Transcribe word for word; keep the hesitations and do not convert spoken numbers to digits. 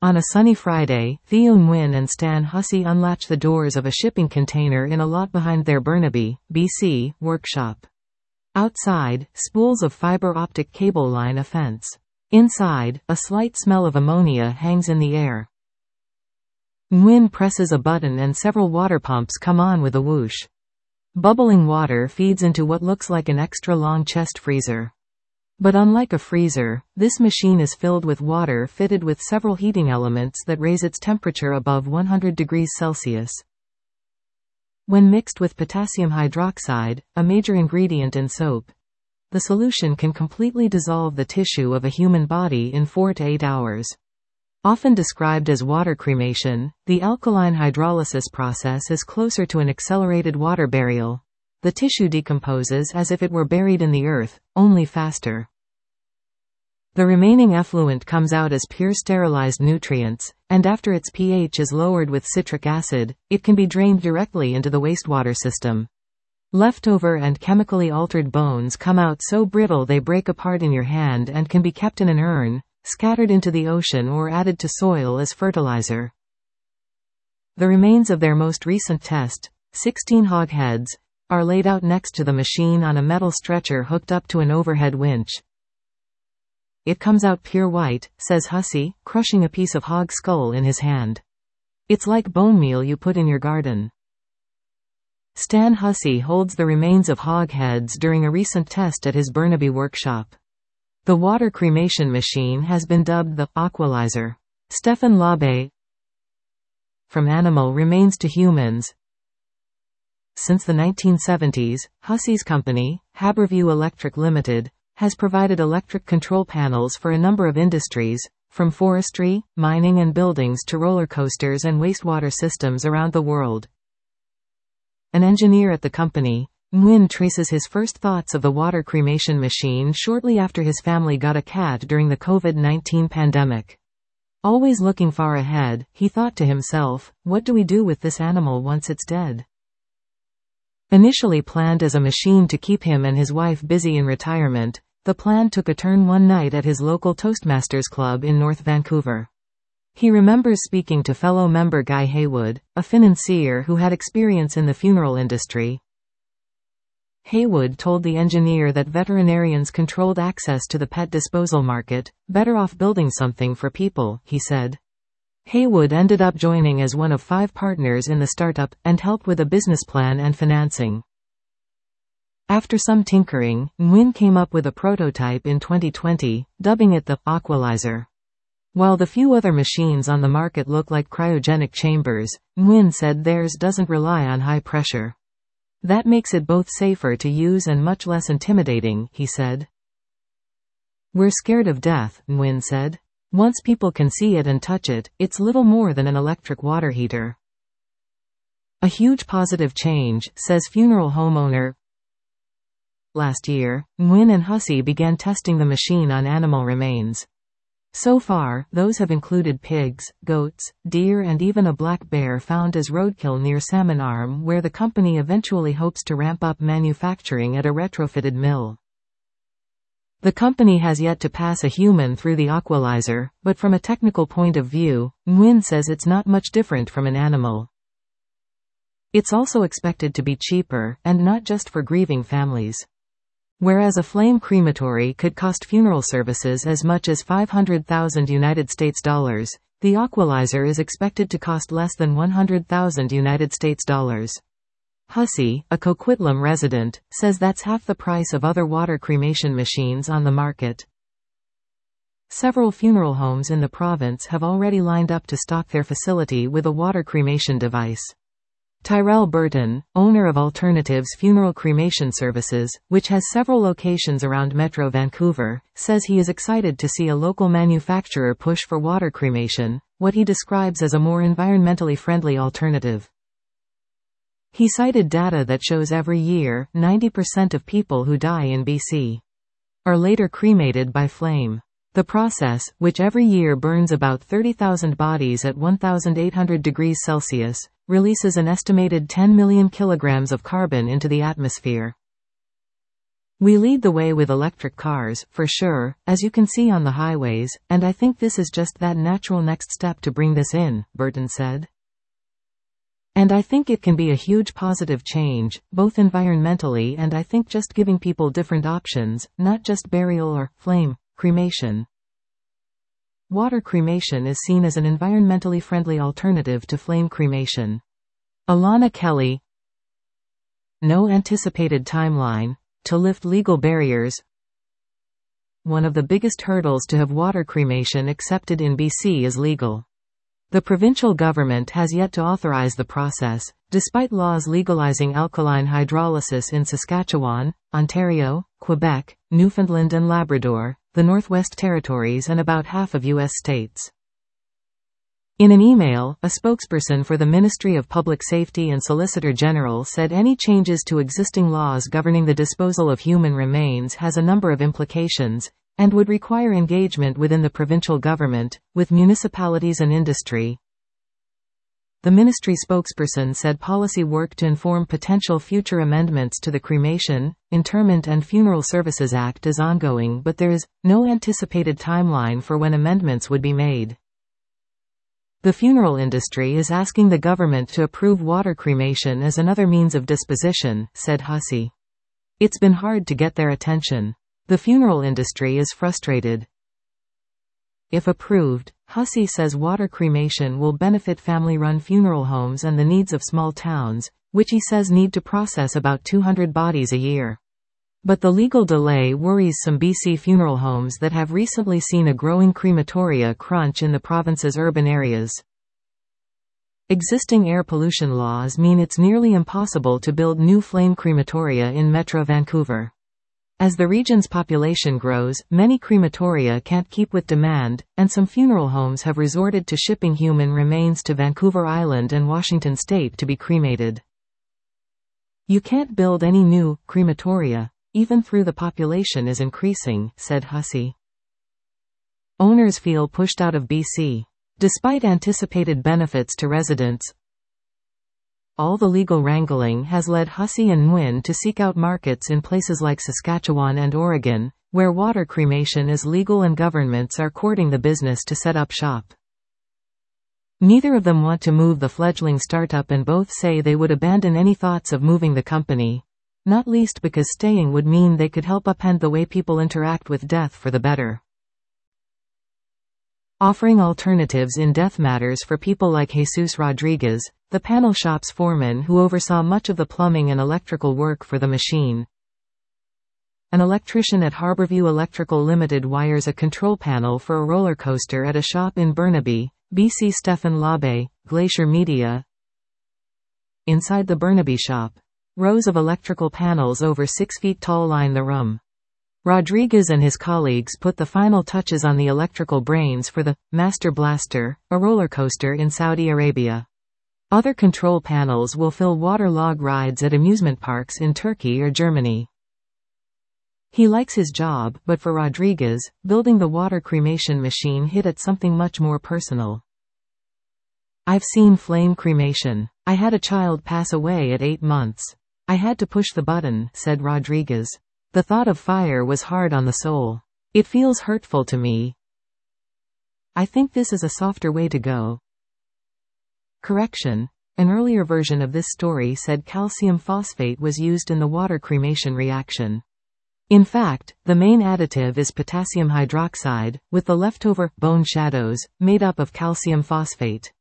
On a sunny Friday, Theo Nguyen and Stan Hussey unlatch the doors of a shipping container in a lot behind their Burnaby, B C, workshop. Outside, spools of fiber optic cable line a fence. Inside, a slight smell of ammonia hangs in the air. Nguyen presses a button and several water pumps come on with a whoosh. Bubbling water feeds into what looks like an extra-long chest freezer. But unlike a freezer, this machine is filled with water fitted with several heating elements that raise its temperature above one hundred degrees Celsius. When mixed with potassium hydroxide, a major ingredient in soap, the solution can completely dissolve the tissue of a human body in four to eight hours. Often described as water cremation, the alkaline hydrolysis process is closer to an accelerated water burial. The tissue decomposes as if it were buried in the earth, only faster. The remaining effluent comes out as pure sterilized nutrients, and after its pH is lowered with citric acid, it can be drained directly into the wastewater system. Leftover and chemically altered bones come out so brittle they break apart in your hand and can be kept in an urn, scattered into the ocean or added to soil as fertilizer. The remains of their most recent test, sixteen hog heads, are laid out next to the machine on a metal stretcher hooked up to an overhead winch. It comes out pure white, says Hussey, crushing a piece of hog skull in his hand. It's like bone meal you put in your garden. Stan Hussey holds the remains of hog heads during a recent test at his Burnaby workshop. The water cremation machine has been dubbed the Aqualyzer. Stefan Labe. From animal remains to humans. Since the nineteen seventies, Hussey's company, Haberview Electric Limited, has provided electric control panels for a number of industries, from forestry, mining and buildings to roller coasters and wastewater systems around the world. An engineer at the company, Nguyen traces his first thoughts of the water cremation machine shortly after his family got a cat during the COVID nineteen pandemic. Always looking far ahead, he thought to himself, what do we do with this animal once it's dead? Initially planned as a machine to keep him and his wife busy in retirement, the plan took a turn one night at his local Toastmasters Club in North Vancouver. He remembers speaking to fellow member Guy Haywood, a financier who had experience in the funeral industry. Haywood told the engineer that veterinarians controlled access to the pet disposal market, better off building something for people, he said. Haywood ended up joining as one of five partners in the startup, and helped with a business plan and financing. After some tinkering, Nguyen came up with a prototype in twenty twenty, dubbing it the Aqualyzer. While the few other machines on the market look like cryogenic chambers, Nguyen said theirs doesn't rely on high pressure. That makes it both safer to use and much less intimidating, he said. We're scared of death, Nguyen said. Once people can see it and touch it, it's little more than an electric water heater. A huge positive change, says funeral homeowner. Last year, Nguyen and Hussey began testing the machine on animal remains. So far, those have included pigs, goats, deer and even a black bear found as roadkill near Salmon Arm, where the company eventually hopes to ramp up manufacturing at a retrofitted mill. The company has yet to pass a human through the Aqualyzer, but from a technical point of view, Nguyen says it's not much different from an animal. It's also expected to be cheaper, and not just for grieving families. Whereas a flame crematory could cost funeral services as much as five hundred thousand United States dollars, the Aqualyzer is expected to cost less than one hundred thousand United States dollars. Hussey, a Coquitlam resident, says that's half the price of other water cremation machines on the market. Several funeral homes in the province have already lined up to stock their facility with a water cremation device. Tyrell Burton, owner of Alternatives Funeral Cremation Services, which has several locations around Metro Vancouver, says he is excited to see a local manufacturer push for water cremation, what he describes as a more environmentally friendly alternative. He cited data that shows every year, ninety percent of people who die in B C are later cremated by flame. The process, which every year burns about thirty thousand bodies at one thousand eight hundred degrees Celsius, releases an estimated ten million kilograms of carbon into the atmosphere. We lead the way with electric cars, for sure, as you can see on the highways, and I think this is just that natural next step to bring this in, Burton said. And I think it can be a huge positive change, both environmentally and I think just giving people different options, not just burial or flame cremation. Water cremation is seen as an environmentally friendly alternative to flame cremation. Alana Kelly. No anticipated timeline to lift legal barriers. One of the biggest hurdles to have water cremation accepted in B C is legal. The provincial government has yet to authorize the process, despite laws legalizing alkaline hydrolysis in Saskatchewan, Ontario, Quebec, Newfoundland and Labrador, the Northwest Territories and about half of U S states. In an email, a spokesperson for the Ministry of Public Safety and Solicitor General said any changes to existing laws governing the disposal of human remains has a number of implications, and would require engagement within the provincial government, with municipalities and industry. The ministry spokesperson said policy work to inform potential future amendments to the Cremation, Interment and Funeral Services Act is ongoing, but there is no anticipated timeline for when amendments would be made. The funeral industry is asking the government to approve water cremation as another means of disposition, said Hussey. It's been hard to get their attention. The funeral industry is frustrated. If approved, Hussey says water cremation will benefit family-run funeral homes and the needs of small towns, which he says need to process about two hundred bodies a year. But the legal delay worries some B C funeral homes that have recently seen a growing crematoria crunch in the province's urban areas. Existing air pollution laws mean it's nearly impossible to build new flame crematoria in Metro Vancouver. As the region's population grows, many crematoria can't keep with demand, and some funeral homes have resorted to shipping human remains to Vancouver Island and Washington State to be cremated. You can't build any new crematoria, even though the population is increasing, said Hussey. Owners feel pushed out of B C. Despite anticipated benefits to residents, all the legal wrangling has led Hussey and Nguyen to seek out markets in places like Saskatchewan and Oregon, where water cremation is legal and governments are courting the business to set up shop. Neither of them want to move the fledgling startup and both say they would abandon any thoughts of moving the company, not least because staying would mean they could help upend the way people interact with death for the better. Offering alternatives in death matters for people like Jesus Rodriguez, the panel shop's foreman who oversaw much of the plumbing and electrical work for the machine. An electrician at Harborview Electrical Limited wires a control panel for a roller coaster at a shop in Burnaby, B C. Stephen Labe, Glacier Media. Inside the Burnaby shop, rows of electrical panels over six feet tall line the room. Rodriguez and his colleagues put the final touches on the electrical brains for the Master Blaster, a roller coaster in Saudi Arabia. Other control panels will fill water log rides at amusement parks in Turkey or Germany. He likes his job, but for Rodriguez, building the water cremation machine hit at something much more personal. I've seen flame cremation. I had a child pass away at eight months. I had to push the button, said Rodriguez. The thought of fire was hard on the soul. It feels hurtful to me. I think this is a softer way to go. Correction. An earlier version of this story said calcium phosphate was used in the water cremation reaction. In fact, the main additive is potassium hydroxide, with the leftover bone shadows made up of calcium phosphate.